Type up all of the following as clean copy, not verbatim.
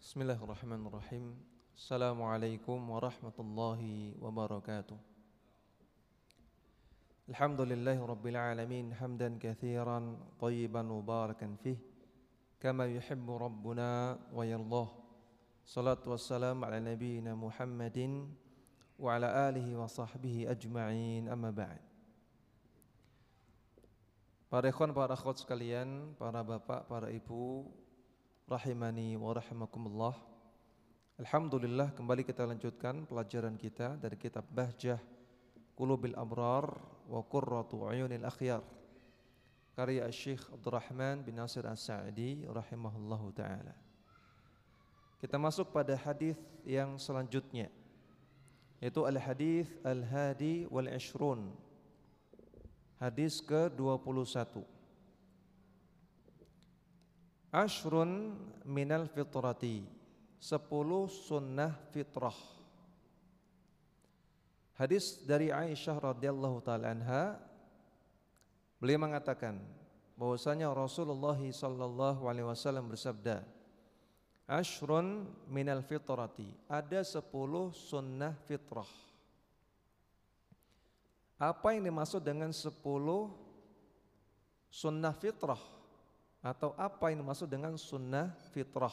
Bismillahirrahmanirrahim. Assalamualaikum warahmatullahi wabarakatuh. Alhamdulillahi rabbil alamin hamdan katsiran thayyiban mubarakan fih kama yuhibbu rabbuna wa yardah. Salatu wassalamu ala nabiyyina Muhammadin wa ala alihi wa sahbihi ajma'in, amma ba'd. Para ikhwan, para akhwat sekalian, para bapak, para ibu, rahimani wa rahimakumullah. Alhamdulillah, kembali kita lanjutkan pelajaran kita dari kitab Bahjah Qulubil Abrar wa Qurratu Uyunil Akhyar, karya Syekh Abdurrahman bin Nasir As-Sa'di rahimahullahu ta'ala. Kita masuk pada hadis yang selanjutnya, yaitu al-hadis al-hadi wal ishrun, hadis ke-21. Ashrun minal fitrati, 10 sunnah fitrah. Hadis dari Aisyah radhiyallahu ta'ala anha, beliau mengatakan bahwasanya Rasulullah sallallahu alaihi wasallam bersabda, Ashrun minal fitrati, ada 10 sunnah fitrah. Apa yang dimaksud dengan 10 sunnah fitrah? Atau apa yang dimaksud dengan sunnah fitrah?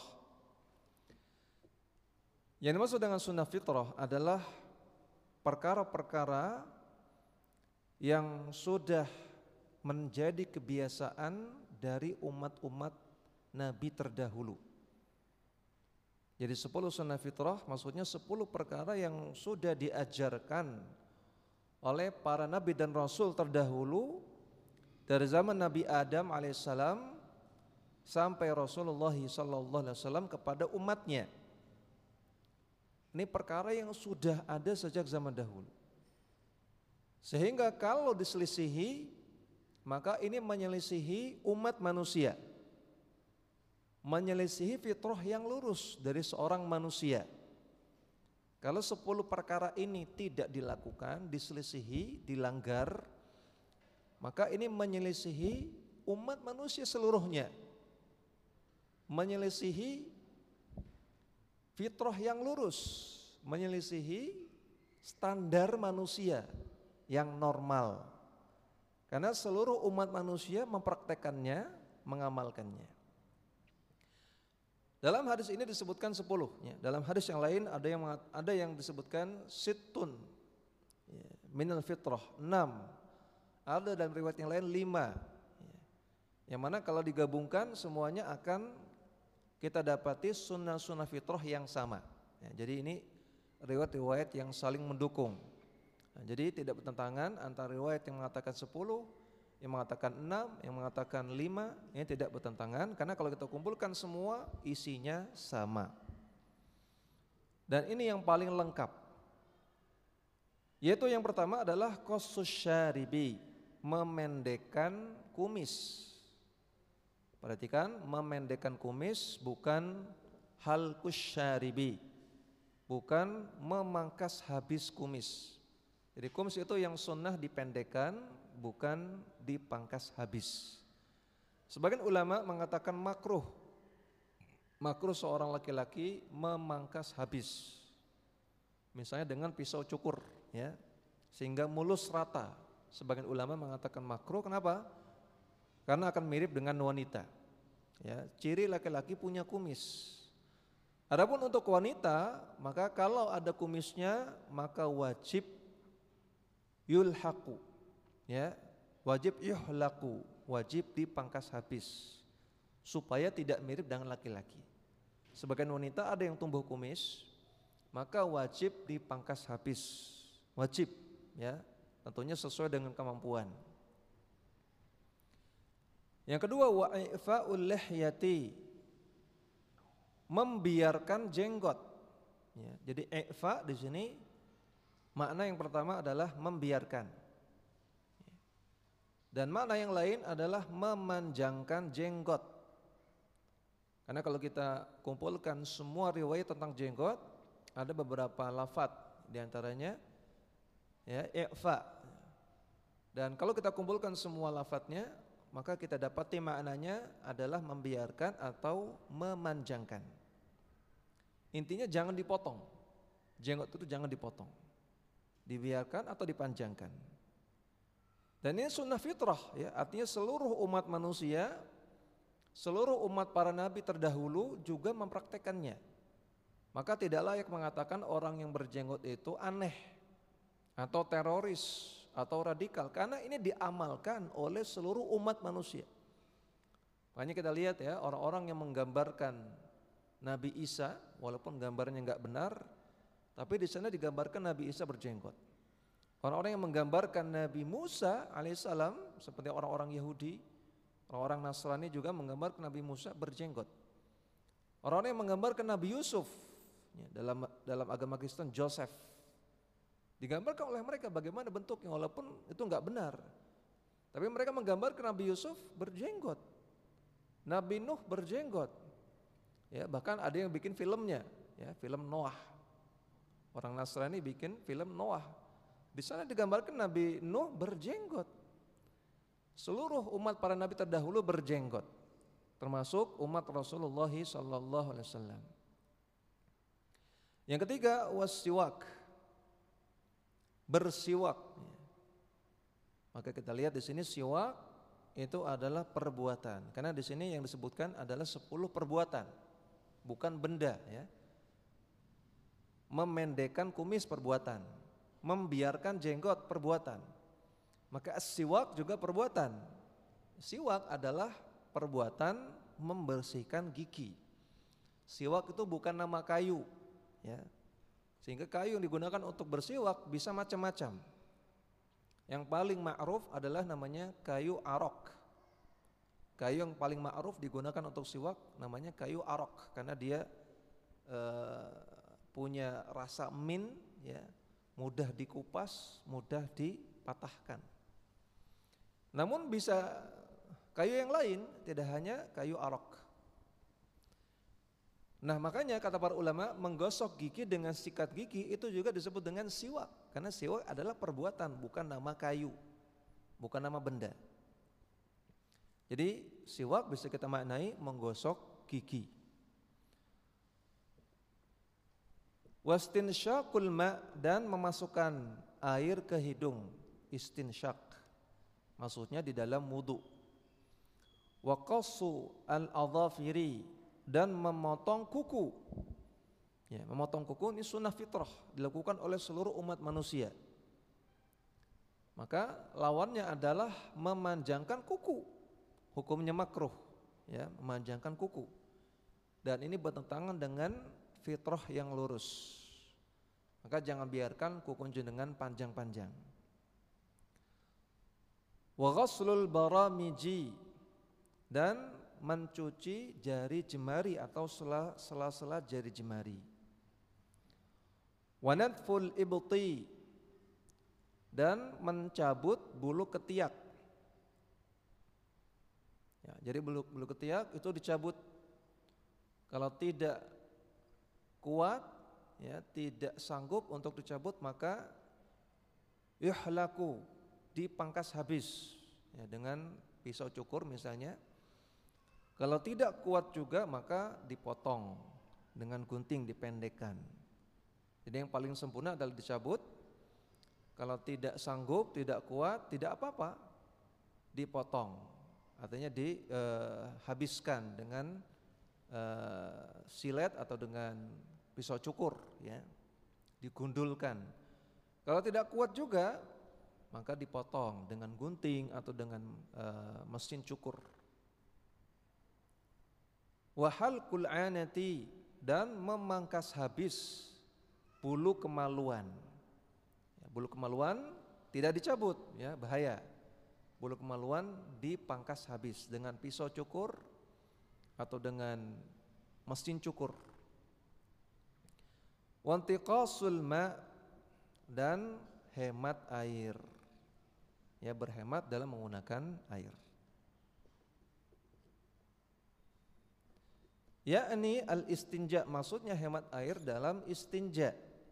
Yang dimaksud dengan sunnah fitrah adalah perkara-perkara yang sudah menjadi kebiasaan dari umat-umat Nabi terdahulu. Jadi 10 sunnah fitrah maksudnya 10 perkara yang sudah diajarkan oleh para Nabi dan Rasul terdahulu, dari zaman Nabi Adam alaihissalam sampai Rasulullah sallallahu alaihi wasallam kepada umatnya. Ini perkara yang sudah ada sejak zaman dahulu, sehingga kalau diselisihi maka ini menyelisihi umat manusia, menyelisihi fitrah yang lurus dari seorang manusia. Kalau 10 perkara ini tidak dilakukan, diselisihi, dilanggar, maka ini menyelisihi umat manusia seluruhnya, menyelisihi fitrah yang lurus, menyelisihi standar manusia yang normal. Karena seluruh umat manusia mempraktekannya, mengamalkannya. Dalam hadis ini disebutkan 10 ya. Dalam hadis yang lain ada yang disebutkan sittun ya, minal fitrah, 6. Ada dalam riwayat yang lain 5 ya. Yang mana kalau digabungkan semuanya akan kita dapati sunnah-sunnah fitrah yang sama ya. Jadi ini riwayat-riwayat yang saling mendukung. Nah, jadi tidak bertentangan antara riwayat yang mengatakan 10, yang mengatakan 6, yang mengatakan 5. Ini tidak bertentangan, karena kalau kita kumpulkan semua isinya sama. Dan ini yang paling lengkap, yaitu yang pertama adalah qassus syaribi, memendekkan kumis. Perhatikan, memendekkan kumis, bukan halqus syaribi, bukan memangkas habis kumis. Jadi kumis itu yang sunnah dipendekkan, bukan dipangkas habis. Sebagian ulama mengatakan makruh seorang laki-laki memangkas habis, misalnya dengan pisau cukur ya, sehingga mulus rata. Sebagian ulama mengatakan makruh. Kenapa? Karena akan mirip dengan wanita ya, ciri laki-laki punya kumis. Adapun untuk wanita, maka kalau ada kumisnya maka wajib yulhaqu ya, wajib yuhlaqu, wajib dipangkas habis supaya tidak mirip dengan laki-laki. Sebagian wanita ada yang tumbuh kumis, maka wajib dipangkas habis, wajib ya, tentunya sesuai dengan kemampuan. Yang kedua, wa ifa'ul lihyati, membiarkan jenggot ya. Jadi ifa di sini makna yang pertama adalah membiarkan, dan makna yang lain adalah memanjangkan jenggot. Karena kalau kita kumpulkan semua riwayat tentang jenggot, ada beberapa lafadz diantaranya ya ifa. Dan kalau kita kumpulkan semua lafadznya, maka kita dapati maknanya adalah membiarkan atau memanjangkan. Intinya jangan dipotong. Jenggot itu jangan dipotong. Dibiarkan atau dipanjangkan. Dan ini sunnah fitrah ya, artinya seluruh umat manusia, seluruh umat para nabi terdahulu juga mempraktekannya. Maka tidak layak mengatakan orang yang berjenggot itu aneh atau teroris atau radikal, karena ini diamalkan oleh seluruh umat manusia. Makanya kita lihat ya, orang-orang yang menggambarkan Nabi Isa, walaupun gambarnya nggak benar, tapi di sana digambarkan Nabi Isa berjenggot. Orang-orang yang menggambarkan Nabi Musa alaihissalam seperti orang-orang Yahudi, orang-orang Nasrani juga menggambarkan Nabi Musa berjenggot. Orang-orang yang menggambarkan Nabi Yusuf ya, dalam agama Kristen Joseph, digambarkan oleh mereka bagaimana bentuknya, walaupun itu enggak benar. Tapi mereka menggambarkan Nabi Yusuf berjenggot, Nabi Nuh berjenggot. Ya, bahkan ada yang bikin filmnya, ya, film Noah. Orang Nasrani bikin film Noah. Di sana digambarkan Nabi Nuh berjenggot. Seluruh umat para nabi terdahulu berjenggot, termasuk umat Rasulullah SAW. Yang ketiga, wasiwak, bersiwak. Maka kita lihat di sini siwak itu adalah perbuatan. Karena di sini yang disebutkan adalah 10 perbuatan, bukan benda ya. Memendekkan kumis perbuatan, membiarkan jenggot perbuatan. Maka siwak juga perbuatan. Siwak adalah perbuatan membersihkan gigi. Siwak itu bukan nama kayu ya. Sehingga kayu yang digunakan untuk bersiwak bisa macam-macam. Yang paling ma'ruf adalah namanya kayu arok. Kayu yang paling ma'ruf digunakan untuk siwak namanya kayu arok, karena dia punya rasa mint ya, mudah dikupas, mudah dipatahkan. Namun bisa kayu yang lain, tidak hanya kayu arok. Nah makanya kata para ulama, menggosok gigi dengan sikat gigi itu juga disebut dengan siwak. Karena siwak adalah perbuatan, bukan nama kayu, bukan nama benda. Jadi siwak bisa kita maknai menggosok gigi. Wastinsyaqul ma', dan memasukkan air ke hidung, istinsyak, maksudnya di dalam wudu. Wa qassu al-adhafiri, dan memotong kuku. Ya, memotong kuku ini sunnah fitrah, dilakukan oleh seluruh umat manusia. Maka lawannya adalah memanjangkan kuku. Hukumnya makruh, ya, memanjangkan kuku. Dan ini bertentangan dengan fitrah yang lurus. Maka jangan biarkan kuku jenengan panjang-panjang. Wa ghaslul baramiji, dan mencuci jari jemari atau sela-sela jari jemari. Wa nadful ibti, dan mencabut bulu ketiak. Ya, jadi bulu ketiak itu dicabut. Kalau tidak kuat, ya, tidak sanggup untuk dicabut, maka yuhlaku, dipangkas habis ya, dengan pisau cukur misalnya. Kalau tidak kuat juga maka dipotong dengan gunting, dipendekkan. Jadi yang paling sempurna adalah dicabut. Kalau tidak sanggup, tidak kuat, tidak apa-apa, dipotong. Artinya dihabiskan dengan silet atau dengan pisau cukur ya, digundulkan. Kalau tidak kuat juga maka dipotong dengan gunting atau dengan mesin cukur. Wa halqul anati, dan memangkas habis bulu kemaluan. Ya, bulu kemaluan tidak dicabut ya, bahaya. Bulu kemaluan dipangkas habis dengan pisau cukur atau dengan mesin cukur. Wantiqasul ma', dan hemat air. Ya, berhemat dalam menggunakan air. Yakni al-istinja, maksudnya hemat air dalam istinja.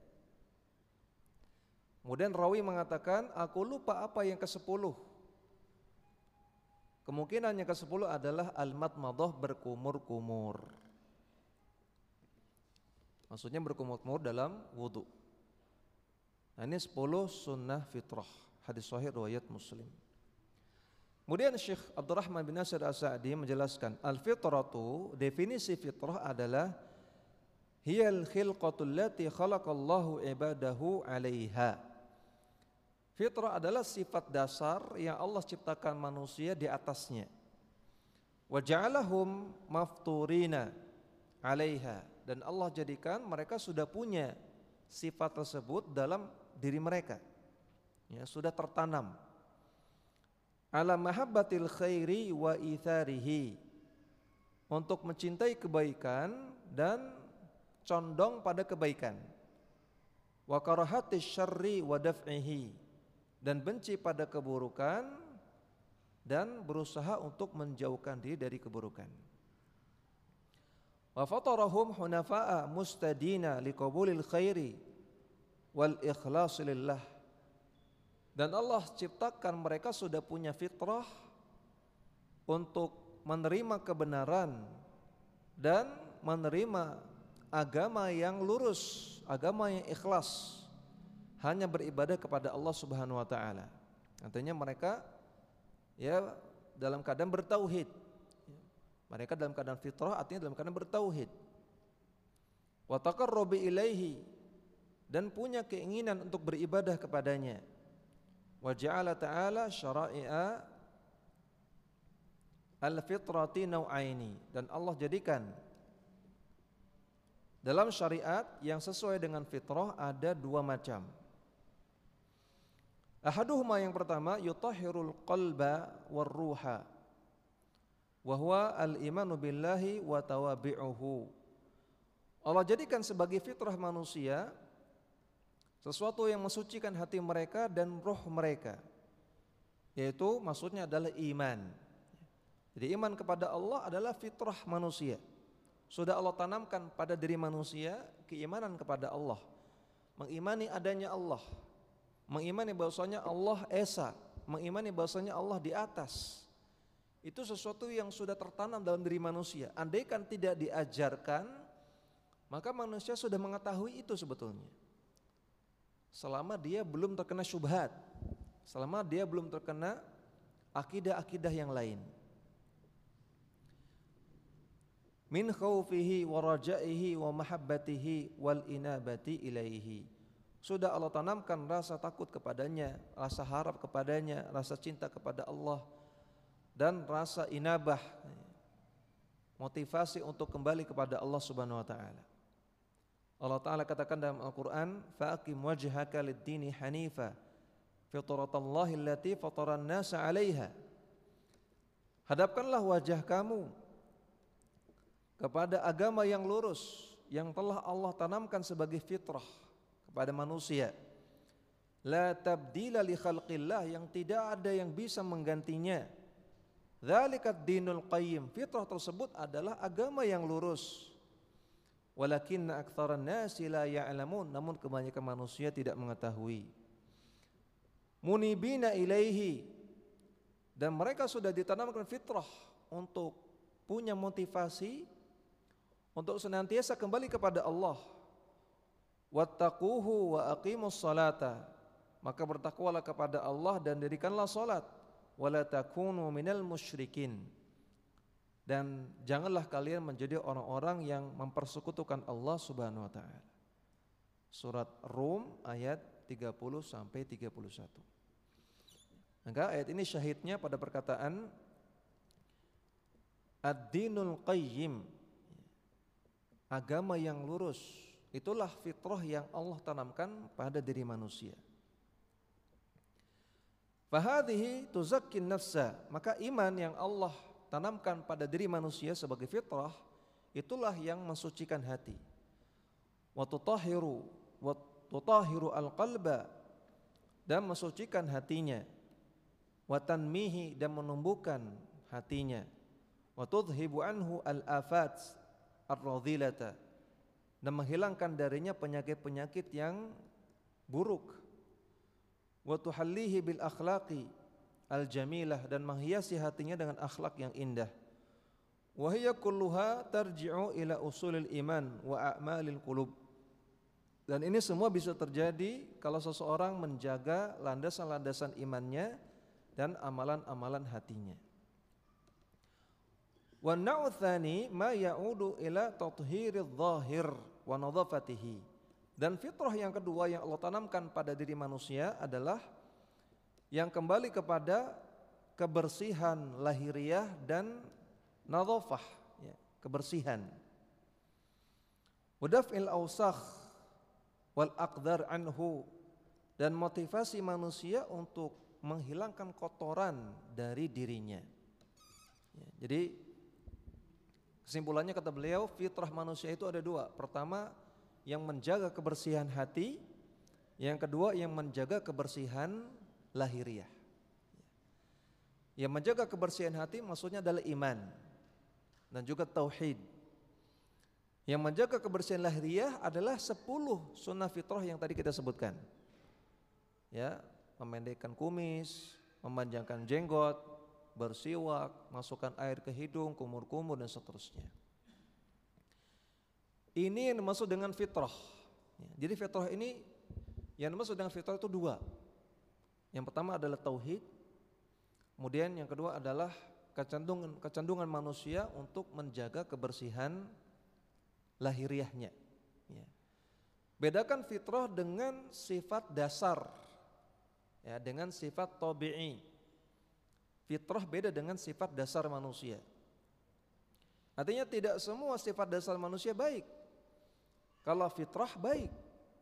Kemudian rawi mengatakan, aku lupa apa yang ke-10. Kemungkinan yang ke-10 adalah al-madmadah, berkumur-kumur. Maksudnya berkumur-kumur dalam wudu. Nah, ini 10 sunnah fitrah. Hadis sahih riwayat Muslim. Kemudian Syekh Abdurrahman bin Nasir As-Sa'di menjelaskan, al-fitratu, definisi fitrah adalah hiyal khilqatul lati khalaqallahu ibadahu 'alaiha. Fitrah adalah sifat dasar yang Allah ciptakan manusia di atasnya. Wa ja'alahum mafturina 'alaiha, dan Allah jadikan mereka sudah punya sifat tersebut dalam diri mereka. Ya, sudah tertanam. Ala mahabbatil khairi wa itharihi, untuk mencintai kebaikan dan condong pada kebaikan. Wa karahatis syarri wa daf'ihi, dan benci pada keburukan dan berusaha untuk menjauhkan diri dari keburukan. Wa fatarahum hunafa'a mustadina liqabulil khairi wal ikhlasi lillah, dan Allah ciptakan mereka sudah punya fitrah untuk menerima kebenaran dan menerima agama yang lurus, agama yang ikhlas, hanya beribadah kepada Allah Subhanahu wa taala. Artinya mereka ya dalam keadaan bertauhid. Mereka dalam keadaan fitrah, artinya dalam keadaan bertauhid. Wa taqarrubi ilaihi, dan punya keinginan untuk beribadah kepadanya. Wa ja'ala ta'ala syara'i'a al-fitrati naw'aini, dan Allah jadikan dalam syariat yang sesuai dengan fitrah ada 2 macam. Ahaduhuma, yang pertama, yutahhirul qalba war ruha wa huwa al-imanu billahi wa tawabi'uhu. Allah jadikan sebagai fitrah manusia sesuatu yang mensucikan hati mereka dan roh mereka, yaitu maksudnya adalah iman. Jadi iman kepada Allah adalah fitrah manusia. Sudah Allah tanamkan pada diri manusia keimanan kepada Allah, mengimani adanya Allah, mengimani bahwasanya Allah esa, mengimani bahwasanya Allah di atas. Itu sesuatu yang sudah tertanam dalam diri manusia. Andaikan tidak diajarkan, maka manusia sudah mengetahui itu sebetulnya. Selama dia belum terkena syubhat, selama dia belum terkena akidah-akidah yang lain. Min khaufihi wa rajaihi wa mahabbatihi wal inabati ilaihi. Sudah Allah tanamkan rasa takut kepadanya, rasa harap kepadanya, rasa cinta kepada Allah, dan rasa inabah, motivasi untuk kembali kepada Allah Subhanahu wa taala. Allah Ta'ala katakan dalam Al-Quran, fa'aqim wajhaka lid-dini hanifa fitratallahi allati fataran nasa 'alaiha. Hadapkanlah wajah kamu kepada agama yang lurus yang telah Allah tanamkan sebagai fitrah kepada manusia. La tabdila li khalqillah, yang tidak ada yang bisa menggantinya. Dzalikat dinul qayyim, fitrah tersebut adalah agama yang lurus. Walakinna aktsaran nasi la ya'lamun, namun kebanyakan manusia tidak mengetahui. Munibina ilaihi, dan mereka sudah ditanamkan fitrah untuk punya motivasi untuk senantiasa kembali kepada Allah. Wattaquhu wa aqimus salata, maka bertakwalah kepada Allah dan dirikanlah salat. Wala takunu minal musyrikin, dan janganlah kalian menjadi orang-orang yang mempersekutukan Allah Subhanahu wa taala. Surat Rum ayat 30 sampai 31. Maka ayat ini syahidnya pada perkataan ad-dinul qayyim, agama yang lurus. Itulah fitrah yang Allah tanamkan pada diri manusia. Fahadhihi tuzakkin nafsa, maka iman yang Allah tanamkan pada diri manusia sebagai fitrah, itulah yang mensucikan hati. Wa tutahhiru al-qalba, dan mensucikan hatinya. Wa tanmihi, dan menumbuhkan hatinya. Wa tudhibu anhu al-afat ar-radhilata, dan menghilangkan darinya penyakit-penyakit yang buruk. Wa tuhallihi bil akhlaqi al-jamilah, dan menghiasi hatinya dengan akhlak yang indah. Wa hiya kulluha tarji'u ila usulil iman wa a'malil qulub, Dan ini semua bisa terjadi kalau seseorang menjaga landasan-landasan imannya dan amalan-amalan hatinya. Wa nau'u tsani ma ya'udu ila tathhiriz zahir wa nadhafatihi. Dan fitrah yang kedua yang Allah tanamkan pada diri manusia adalah yang kembali kepada kebersihan lahiriah dan nadhafah, ya, kebersihan. Wa daf'il awsakh wal aqdar anhu, dan motivasi manusia untuk menghilangkan kotoran dari dirinya. Ya, jadi kesimpulannya kata beliau, fitrah manusia itu ada dua. Pertama, yang menjaga kebersihan hati. Yang kedua, yang menjaga kebersihan lahiriah. Yang menjaga kebersihan hati maksudnya adalah iman dan juga tauhid. Yang menjaga kebersihan lahiriah adalah 10 sunnah fitrah yang tadi kita sebutkan. Ya, memendekkan kumis, memanjangkan jenggot, bersiwak, masukkan air ke hidung, kumur-kumur dan seterusnya. Ini yang dimaksud dengan fitrah. Jadi fitrah ini yang dimaksud dengan fitrah itu dua. Yang pertama adalah tauhid, kemudian yang kedua adalah kecenderungan manusia untuk menjaga kebersihan lahiriahnya. Ya. Bedakan fitrah dengan sifat dasar, ya, dengan sifat tabi'i. Fitrah beda dengan sifat dasar manusia. Artinya tidak semua sifat dasar manusia baik. Kalau fitrah baik,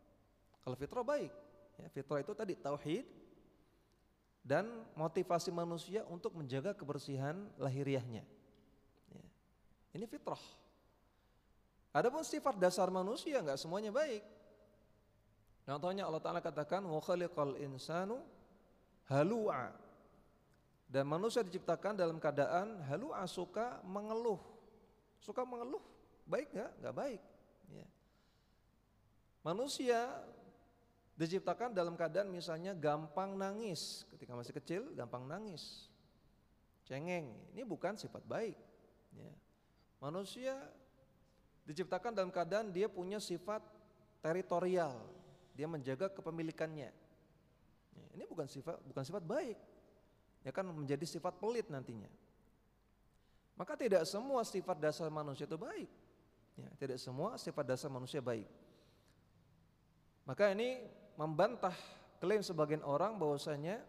ya, fitrah itu tadi tauhid dan motivasi manusia untuk menjaga kebersihan lahiriahnya. Ya. Ini fitrah. Adapun sifat dasar manusia enggak semuanya baik. Contohnya Allah Ta'ala katakan wa khaliqal insanu halu'a. Dan manusia diciptakan dalam keadaan halu'a, suka mengeluh. Suka mengeluh, baik enggak? Enggak baik. Ya. Manusia diciptakan dalam keadaan misalnya gampang nangis. Ketika masih kecil gampang nangis, cengeng. Ini bukan sifat baik. Ya. Manusia diciptakan dalam keadaan dia punya sifat teritorial. Dia menjaga kepemilikannya. Ya, ini bukan sifat baik. Ya kan menjadi sifat pelit nantinya. Maka tidak semua sifat dasar manusia itu baik. Ya, tidak semua sifat dasar manusia baik. Maka ini membantah klaim sebagian orang bahwasanya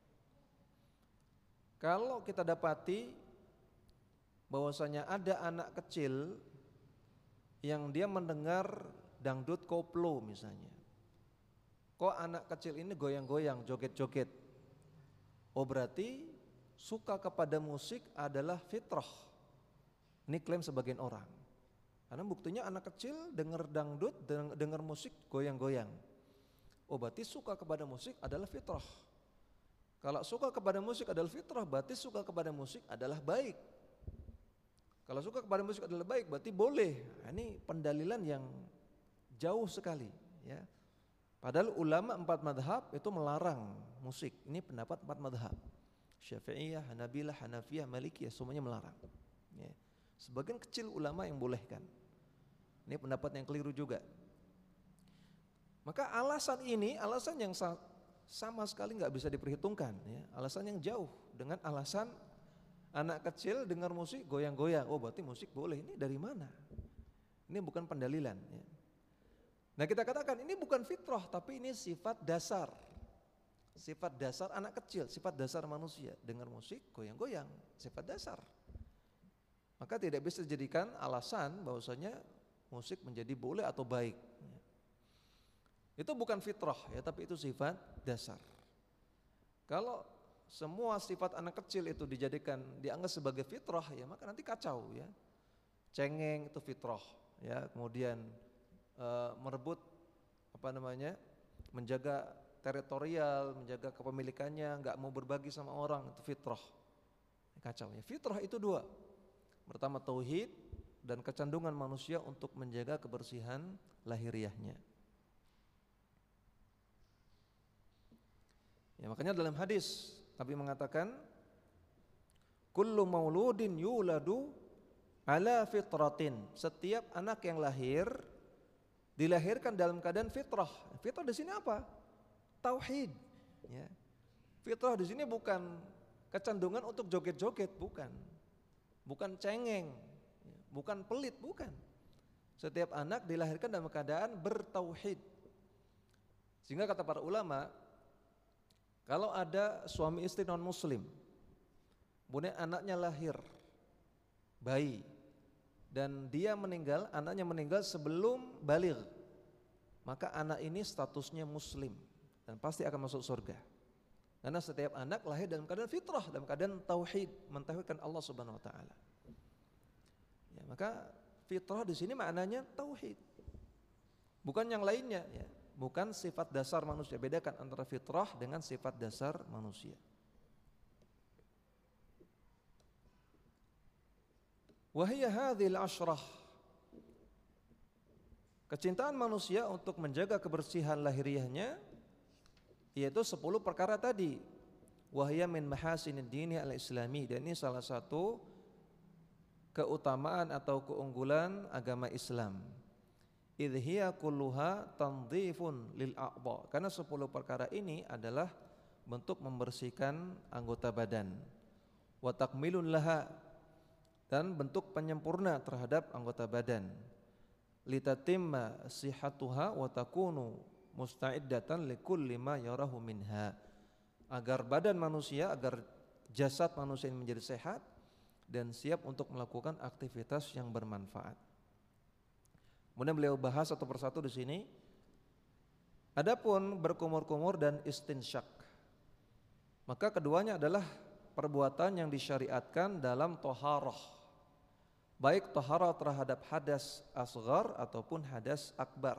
kalau kita dapati bahwasanya ada anak kecil yang dia mendengar dangdut koplo misalnya. Kok anak kecil ini goyang-goyang, joget-joget? Oh berarti suka kepada musik adalah fitrah. Ini klaim sebagian orang. Karena buktinya anak kecil dengar dangdut, dengar musik goyang-goyang. Oh berarti suka kepada musik adalah fitrah. Kalau suka kepada musik adalah fitrah, berarti suka kepada musik adalah baik. Kalau suka kepada musik adalah baik, berarti boleh. Nah, ini pendalilan yang jauh sekali. Ya. Padahal ulama 4 madhab itu melarang musik. Ini pendapat 4 madhab. Syafi'iyah, Hanabilah, Hanafiyah, Malikiyah, semuanya melarang. Ya. Sebagian kecil ulama yang bolehkan. Ini pendapat yang keliru juga. Maka alasan ini, alasan yang sama sekali nggak bisa diperhitungkan. Ya. Alasan yang jauh dengan alasan anak kecil dengar musik goyang-goyang. Oh berarti musik boleh. Ini dari mana? Ini bukan pendalilan. Ya. Nah kita katakan ini bukan fitrah, tapi ini sifat dasar. Sifat dasar anak kecil, sifat dasar manusia. Dengar musik goyang-goyang, sifat dasar. Maka tidak bisa dijadikan alasan bahwasanya musik menjadi boleh atau baik. Itu bukan fitrah ya, tapi itu sifat dasar. Kalau semua sifat anak kecil itu dianggap sebagai fitrah ya, maka nanti kacau ya. Cengeng itu fitrah ya, kemudian merebut menjaga teritorial, menjaga kepemilikannya, enggak mau berbagi sama orang, itu fitrah. Kacau ya. Fitrah itu dua. Pertama tauhid dan kecenderungan manusia untuk menjaga kebersihan lahiriahnya. Ya, makanya dalam hadis Nabi mengatakan kullu mauludin yuladu ala fitratin. Setiap anak yang lahir dilahirkan dalam keadaan fitrah. Fitrah di sini apa? Tauhid. Ya. Fitrah di sini bukan kecenderungan untuk joget-joget, bukan cengeng, bukan pelit, bukan. Setiap anak dilahirkan dalam keadaan bertauhid. Sehingga kata para ulama, kalau ada suami istri non muslim, kemudian anaknya lahir, bayi, dan dia meninggal, anaknya meninggal sebelum baligh, maka anak ini statusnya muslim dan pasti akan masuk surga. Karena setiap anak lahir dalam keadaan fitrah, dalam keadaan tauhid, mentauhidkan Allah Subhanahu wa taala. Ya, maka fitrah di sini maknanya tauhid. Bukan yang lainnya, ya. Bukan sifat dasar manusia. Bedakan antara fitrah dengan sifat dasar manusia. Wahiyya hadhil asyrah. Kecintaan manusia untuk menjaga kebersihan lahiriahnya yaitu 10 perkara tadi. Wahiyya min mahasinid dini al-islami, dan ini salah satu keutamaan atau keunggulan agama Islam. Idh hiya kulluha tandhifun lil a'dha, karena 10 perkara ini adalah bentuk membersihkan anggota badan. Wa takmilun laha, dan bentuk penyempurna terhadap anggota badan. Litatimma sihatuha wa takunu musta'iddatan likulli ma yarahu minha, agar badan manusia, agar jasad manusia ini menjadi sehat dan siap untuk melakukan aktivitas yang bermanfaat. Kemudian beliau bahas satu persatu di sini. Adapun berkumur-kumur dan istinsyak, maka keduanya adalah perbuatan yang disyariatkan dalam toharoh, baik toharoh terhadap hadas asghar ataupun hadas akbar.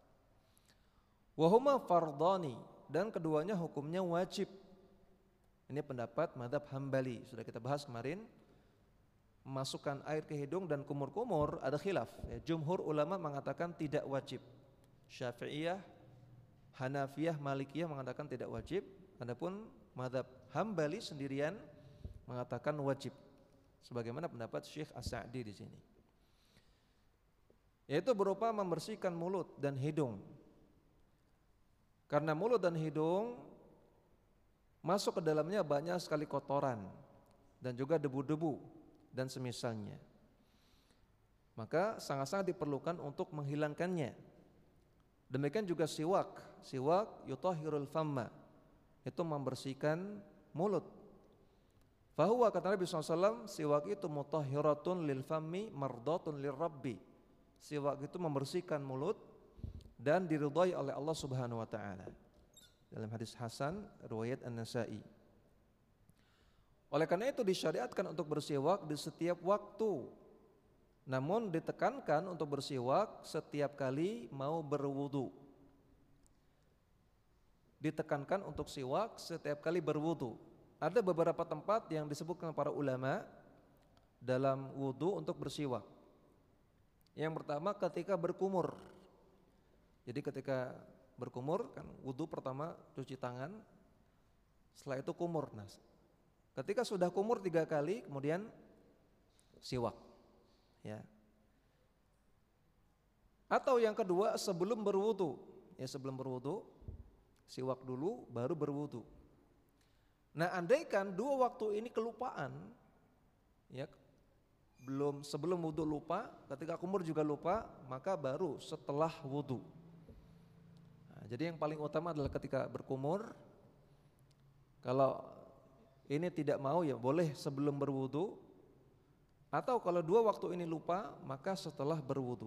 Wahuma fardani, dan keduanya hukumnya wajib. Ini pendapat mazhab Hambali, sudah kita bahas kemarin. Masukkan air ke hidung dan kumur-kumur ada khilaf, ya. Jumhur ulama mengatakan tidak wajib. Syafi'iyah, Hanafiyah, Malikiyah mengatakan tidak wajib. Adapun mazhab Hambali sendirian mengatakan wajib, sebagaimana pendapat Syekh As-Sa'di di sini. Yaitu berupa membersihkan mulut dan hidung. Karena mulut dan hidung masuk ke dalamnya banyak sekali kotoran dan juga debu-debu dan semisalnya, maka sangat-sangat diperlukan untuk menghilangkannya. Demikian juga siwak yutahhirul famma, itu membersihkan mulut. Fahuwa, kata Nabi SAW, siwak itu mutahhiratun lil fammi mardatun lirrabbi. Siwak itu membersihkan mulut dan diridhai oleh Allah Subhanahu wa taala. Dalam hadis hasan riwayat An-Nasa'i. Oleh karena itu disyariatkan untuk bersiwak di setiap waktu. Namun ditekankan untuk bersiwak setiap kali mau berwudu. Ditekankan untuk siwak setiap kali berwudu. Ada beberapa tempat yang disebutkan para ulama dalam wudu untuk bersiwak. Yang pertama ketika berkumur. Jadi ketika berkumur kan wudu pertama cuci tangan, setelah itu kumur. Nah, ketika sudah kumur 3 kali kemudian siwak, ya. Atau yang kedua sebelum berwudu, ya, sebelum berwudu siwak dulu baru berwudu. Nah, andaikan 2 waktu ini kelupaan, ya, sebelum wudu lupa, ketika kumur juga lupa, maka baru setelah wudu. Nah, jadi yang paling utama adalah ketika berkumur. Kalau ini tidak mau, ya boleh sebelum berwudu, atau kalau 2 waktu ini lupa maka setelah berwudu.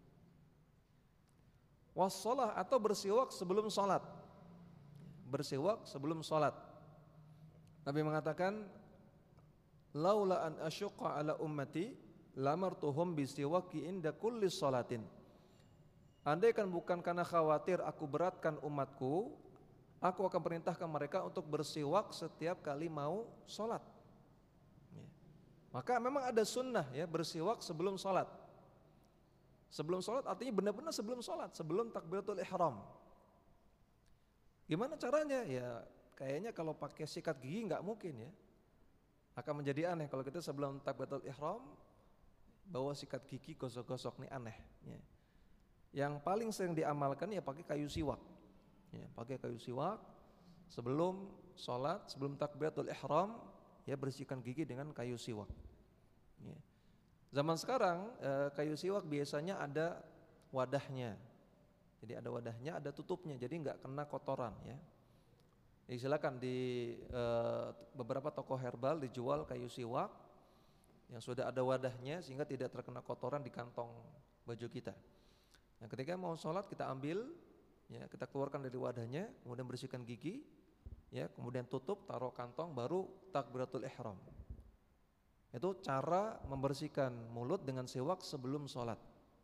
Wassalah, atau bersiwak sebelum sholat. Bersiwak sebelum sholat. Nabi mengatakan, laula an asyqa ala ummati lamartuhum bisiwaki inda kulli sholatin. Andaikan bukan karena khawatir aku beratkan umatku, aku akan perintahkan mereka untuk bersiwak setiap kali mau sholat. Ya. Maka memang ada sunnah, ya, bersiwak sebelum sholat. Sebelum sholat artinya benar-benar sebelum sholat, sebelum takbiratul ihram. Gimana caranya? Ya kayaknya kalau pakai sikat gigi nggak mungkin, ya. Akan menjadi aneh kalau kita sebelum takbiratul ihram bawa sikat gigi gosok-gosok, nih aneh, ya. yang paling sering diamalkan ya pakai kayu siwak. Ya, pakai kayu siwak sebelum sholat, sebelum takbiratul ihram, ya bersihkan gigi dengan kayu siwak. Ya. Zaman sekarang kayu siwak biasanya ada wadahnya. Jadi ada wadahnya, ada tutupnya, jadi nggak kena kotoran ya. Jadi silakan di beberapa toko herbal dijual kayu siwak yang sudah ada wadahnya sehingga tidak terkena kotoran di kantong baju kita. Nah, ketika mau sholat kita ambil, ya kita keluarkan dari wadahnya, kemudian bersihkan gigi, ya kemudian tutup, taruh kantong, baru takbiratul ihram. Itu cara membersihkan mulut dengan siwak sebelum sholat.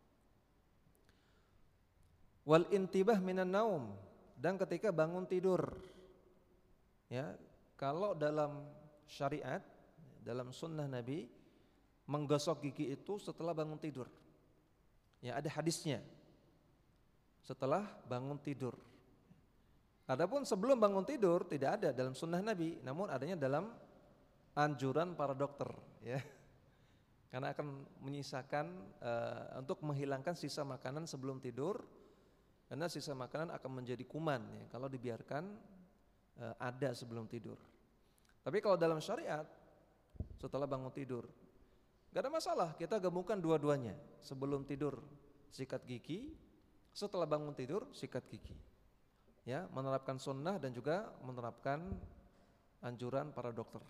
Wal intibah minan naum, dan ketika bangun tidur. Ya, kalau dalam syariat, dalam sunnah Nabi, menggosok gigi itu setelah bangun tidur. Ya, ada hadisnya. Setelah bangun tidur. Adapun sebelum bangun tidur tidak ada dalam sunnah Nabi, namun adanya dalam anjuran para dokter, ya. Karena akan menyisakan untuk menghilangkan sisa makanan sebelum tidur, karena sisa makanan akan menjadi kuman ya, kalau dibiarkan ada sebelum tidur. Tapi kalau dalam syariat setelah bangun tidur gak ada masalah, kita gabungkan dua-duanya. Sebelum tidur sikat gigi, setelah bangun tidur sikat gigi. Ya, menerapkan sunnah dan juga menerapkan anjuran para dokter.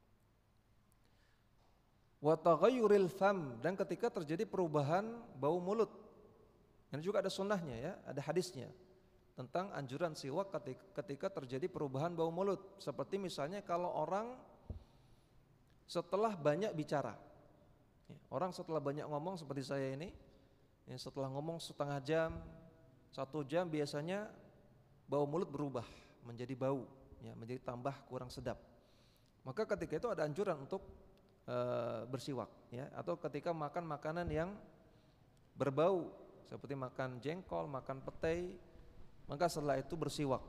Wa taghayyuril fam, dan ketika terjadi perubahan bau mulut. Ini juga ada sunnahnya ya, ada hadisnya tentang anjuran siwak ketika terjadi perubahan bau mulut. Seperti misalnya kalau orang setelah banyak bicara, orang setelah banyak ngomong seperti saya ini, setelah ngomong setengah jam, 1 jam, biasanya bau mulut berubah menjadi bau, ya, menjadi tambah kurang sedap. Maka ketika itu ada anjuran untuk bersiwak, ya, atau ketika makan makanan yang berbau seperti makan jengkol, makan petai, maka setelah itu bersiwak.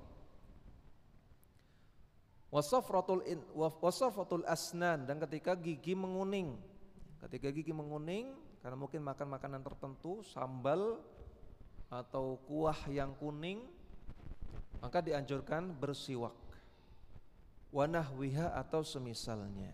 Wasafratul asnan, dan ketika gigi menguning. Ketika gigi menguning karena mungkin makan makanan tertentu, sambal atau kuah yang kuning, maka dianjurkan bersiwak. Wa nahwiha, atau semisalnya.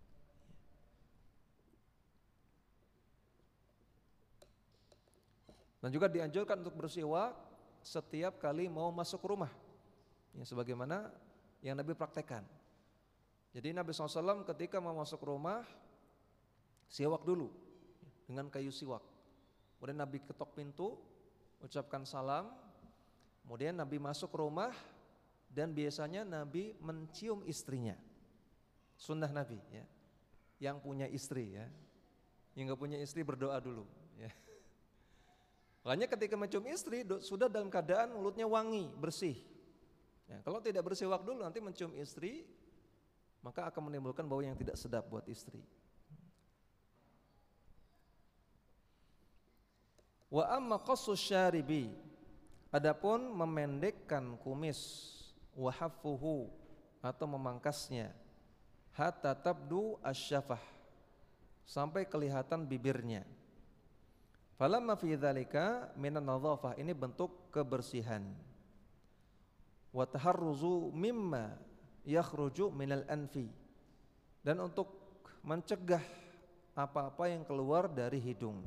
Dan juga dianjurkan untuk bersiwak setiap kali mau masuk rumah, ya, sebagaimana yang Nabi praktekkan. Jadi Nabi SAW ketika mau masuk rumah, siwak dulu dengan kayu siwak. Kemudian Nabi ketok pintu, ucapkan salam, kemudian Nabi masuk rumah, dan biasanya Nabi mencium istrinya. Sunnah Nabi, ya. Yang punya istri, ya. Yang gak punya istri berdoa dulu, ya. Makanya ketika mencium istri sudah dalam keadaan mulutnya wangi, bersih. Ya, kalau tidak bersiwak dulu nanti mencium istri, maka akan menimbulkan bau yang tidak sedap buat istri. Wa amma qassus syaribi, adapun memendekkan kumis, wa haffuhu, atau memangkasnya, hatta tabdu asyafah, sampai kelihatan bibirnya. Falamma fi dzalika minan nadhafah, ini bentuk kebersihan. Wa taharruzu mimma yakhruju minal anfi, dan untuk mencegah apa-apa yang keluar dari hidung.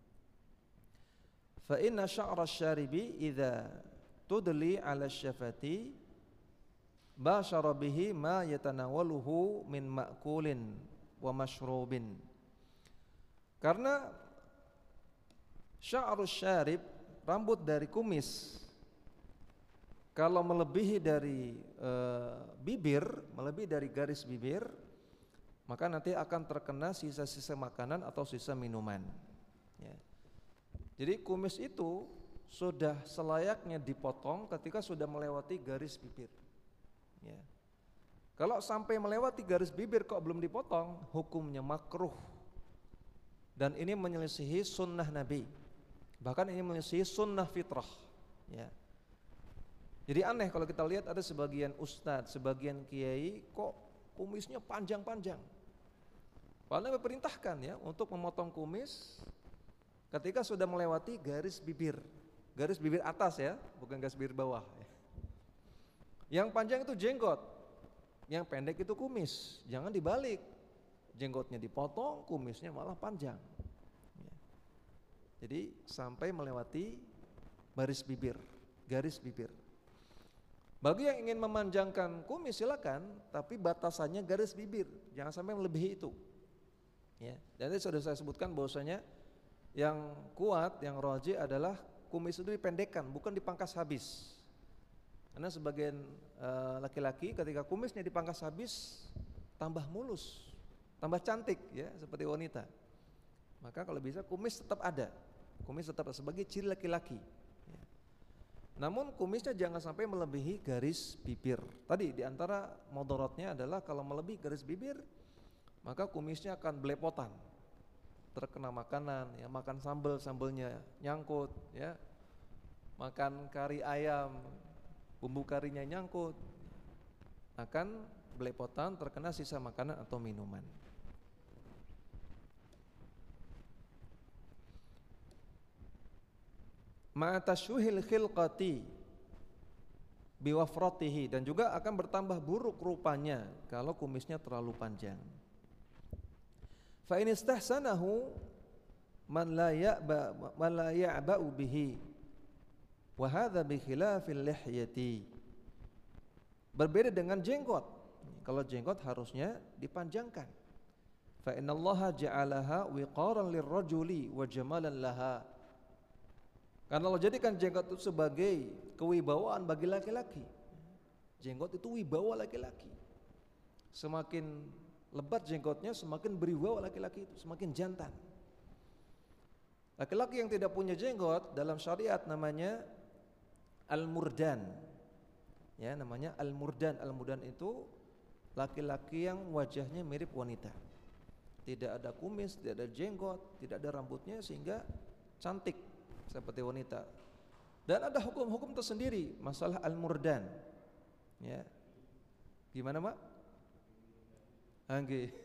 Fa inna sya'ra syaribi idza tudli 'ala syafati bashara bihi ma yatanawaluhu min ma'kulin wa mashrubin. Karena sya'rus syarib, rambut dari kumis, kalau melebihi dari bibir, melebihi dari garis bibir, maka nanti akan terkena sisa-sisa makanan atau sisa minuman, ya. Jadi kumis itu sudah selayaknya dipotong ketika sudah melewati garis bibir, ya. Kalau sampai melewati garis bibir kok belum dipotong, hukumnya makruh. Dan ini menyelisihi sunnah Nabi. Bahkan ini menyelisihi sunnah fitrah, ya. Jadi aneh kalau kita lihat ada sebagian ustadz, sebagian kiai kok kumisnya panjang-panjang. Padahal Nabi perintahkan, ya, untuk memotong kumis ketika sudah melewati garis bibir, garis bibir atas ya, bukan garis bibir bawah. Yang panjang itu jenggot, yang pendek itu kumis. Jangan dibalik, jenggotnya dipotong, kumisnya malah panjang. Jadi sampai melewati baris bibir, garis bibir. Bagi yang ingin memanjangkan kumis silakan, tapi batasannya garis bibir, jangan sampai melebihi itu. Ya, dan tadi sudah saya sebutkan bahwasanya yang kuat, yang rajih adalah kumis itu dipendekkan, bukan dipangkas habis. Karena sebagian laki-laki ketika kumisnya dipangkas habis tambah mulus, tambah cantik ya seperti wanita. Maka kalau bisa kumis tetap ada, kumis tetap ada sebagai ciri laki-laki. Ya. Namun kumisnya jangan sampai melebihi garis bibir. Tadi diantara mudaratnya adalah kalau melebihi garis bibir maka kumisnya akan belepotan, terkena makanan, ya makan sambelnya nyangkut, ya makan kari ayam. Bumbu karinya nyangkut, akan belepotan terkena sisa makanan atau minuman. Ma'atasyuhil khilqati biwafratihi, dan juga akan bertambah buruk rupanya kalau kumisnya terlalu panjang. Fa in istahsanahu man la ya'ba'u bihi wa hadza bi khilafil lihyati. Berbeda dengan jenggot. Kalau jenggot harusnya dipanjangkan. Fa innallaha ja'alaha wiqaran lirrajuli wa jamalan laha. Karena Allah jadikan jenggot itu sebagai kewibawaan bagi laki-laki. Jenggot itu wibawa laki-laki. Semakin lebat jenggotnya, semakin berwibawa laki-laki itu, semakin jantan. Laki-laki yang tidak punya jenggot dalam syariat namanya al-murdan. Ya, namanya al-murdan. Al-murdan itu laki-laki yang wajahnya mirip wanita. Tidak ada kumis, tidak ada jenggot, tidak ada rambutnya sehingga cantik seperti wanita. Dan ada hukum-hukum tersendiri masalah al-murdan. Ya. Gimana, Mak? Angge.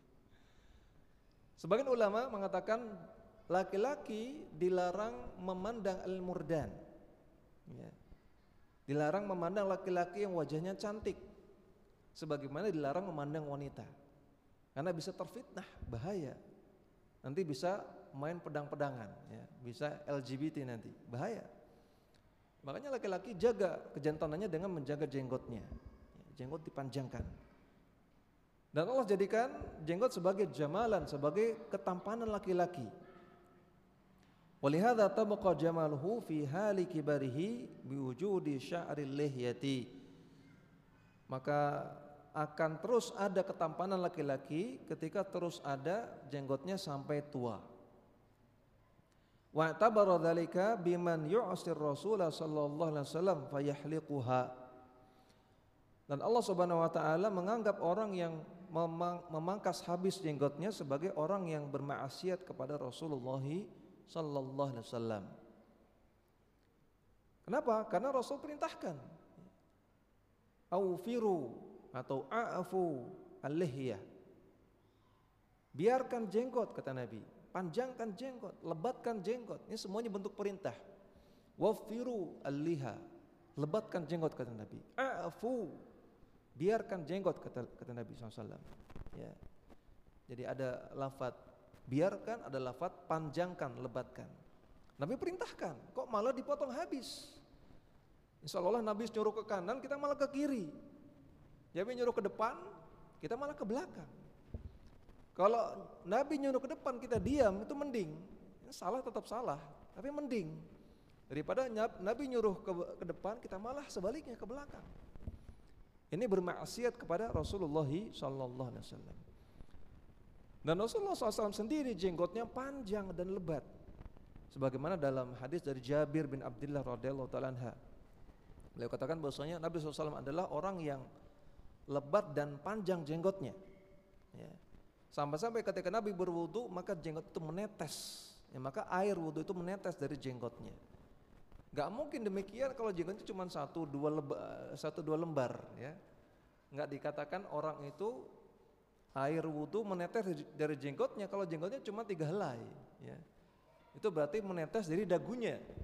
Sebagian ulama mengatakan laki-laki dilarang memandang al-murdan. Ya. Dilarang memandang laki-laki yang wajahnya cantik, sebagaimana dilarang memandang wanita, karena bisa terfitnah, bahaya. Nanti bisa main pedang-pedangan, ya. Bisa LGBT nanti, bahaya. Makanya laki-laki jaga kejantanannya dengan menjaga jenggotnya. Jenggot dipanjangkan. Dan Allah jadikan jenggot sebagai jamalan, sebagai ketampanan laki-laki. Walihada tabqa jamaluhu fi hali kibarihi biwujudi sya'ril lihyati. Maka akan terus ada ketampanan laki-laki ketika terus ada jenggotnya sampai tua. Wa tabara dzalika biman yu'sir Rasul sallallahu alaihi wasallam fayahliquha. Dan Allah Subhanahu wa taala menganggap orang yang memangkas habis jenggotnya sebagai orang yang bermaksiat kepada Rasulullah sallallahu alaihi wasallam. Kenapa? Karena Rasul perintahkan aufiru atau a'fu al-lihyah. Biarkan jenggot, kata Nabi, panjangkan jenggot, lebatkan jenggot. Ini semuanya bentuk perintah. Wafiru al-liha, lebatkan jenggot, kata Nabi. A'fu, biarkan jenggot, kata Nabi SAW. Ya. Jadi ada lafaz biarkan, ada lafaz panjangkan, lebatkan. Nabi perintahkan, kok malah dipotong habis? Insya Allah Nabi nyuruh ke kanan, kita malah ke kiri. Nabi nyuruh ke depan, kita malah ke belakang. Kalau Nabi nyuruh ke depan, kita diam, itu mending. Ini salah tetap salah, tapi mending daripada Nabi nyuruh ke depan, kita malah sebaliknya ke belakang. Ini bermaksiat kepada Rasulullah sallallahu alaihi wasallam. Dan Rasulullah SAW sendiri jenggotnya panjang dan lebat, sebagaimana dalam hadis dari Jabir bin Abdullah radhiyallahu ta'ala anha. Beliau katakan bahwasanya Nabi SAW adalah orang yang lebat dan panjang jenggotnya, ya. Sampai-sampai ketika Nabi berwudu maka jenggot itu menetes, ya, maka air wudu itu menetes dari jenggotnya. Gak mungkin demikian kalau jenggotnya cuma satu dua lembar, ya. Gak dikatakan orang itu air wudu menetes dari jenggotnya kalau jenggotnya cuma 3 helai, ya. Itu berarti menetes dari dagunya.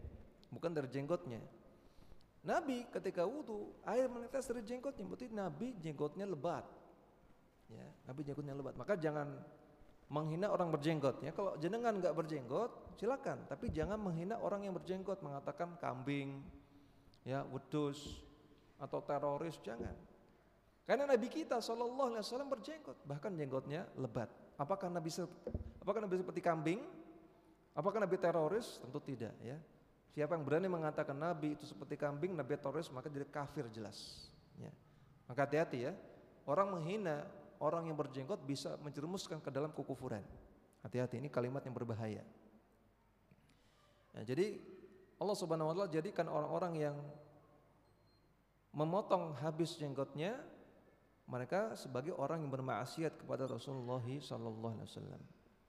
bukan dari jenggotnya. Nabi ketika wudu air menetes dari jenggotnya, berarti Nabi jenggotnya lebat. Ya, Nabi jenggotnya lebat. Maka jangan menghina orang berjenggot. Ya, kalau jenengan nggak berjenggot, silakan. Tapi jangan menghina orang yang berjenggot, mengatakan kambing, ya, wedus atau teroris, jangan. Karena Nabi kita SAW berjenggot, bahkan jenggotnya lebat. Apakah Nabi seperti kambing? Apakah Nabi teroris? Tentu tidak, ya. Siapa yang berani mengatakan Nabi itu seperti kambing, Nabi teroris, maka jadi kafir jelas. Ya. Maka hati-hati ya. Orang menghina orang yang berjenggot bisa menjerumuskan ke dalam kekufuran. Hati-hati, ini kalimat yang berbahaya. Nah, jadi Allah Subhanahu Wa Taala jadikan orang-orang yang memotong habis jenggotnya, mereka sebagai orang yang bermaksiat kepada Rasulullah Sallallahu Alaihi Wasallam.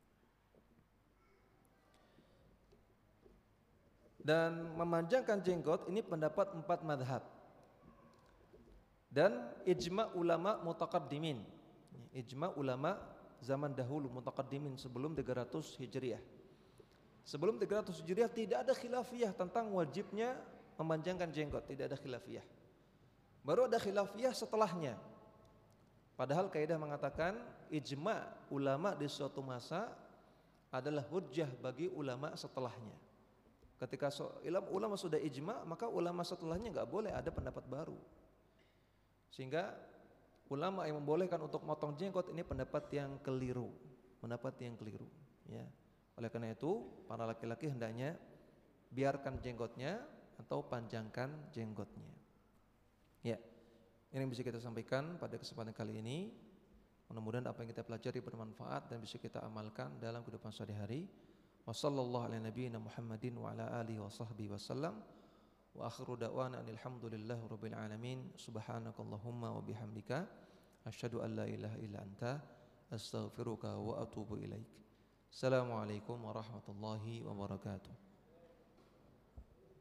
Dan memanjangkan jenggot ini pendapat 4 madhab dan ijma ulama mutaqaddimin. Ijma ulama zaman dahulu mutaqaddimin sebelum 300 Hijriah. Sebelum 300 Hijriah tidak ada khilafiyah tentang wajibnya memanjangkan jenggot, tidak ada khilafiyah. Baru ada khilafiyah setelahnya. Padahal kaidah mengatakan ijma ulama di suatu masa adalah hujjah bagi ulama setelahnya. Ketika ulama sudah ijma, maka ulama setelahnya nggak boleh ada pendapat baru. Sehingga ulama yang membolehkan untuk motong jenggot ini pendapat yang keliru, ya. Oleh karena itu, para laki-laki hendaknya biarkan jenggotnya atau panjangkan jenggotnya. Ya, ini yang bisa kita sampaikan pada kesempatan kali ini. Mudah-mudahan apa yang kita pelajari bermanfaat dan bisa kita amalkan dalam kehidupan sehari-hari. Wassallallahu ala nabiyyina Muhammadin wa ala alihi wa sahbihi wasallam. Wa akhiru da'wana alhamdulillahi rabbil alamin. Subhanakallahumma wa bihamdika asyhadu an la ilaha illa anta astaghfiruka wa atubu ilaik. Assalamualaikum warahmatullahi wabarakatuh.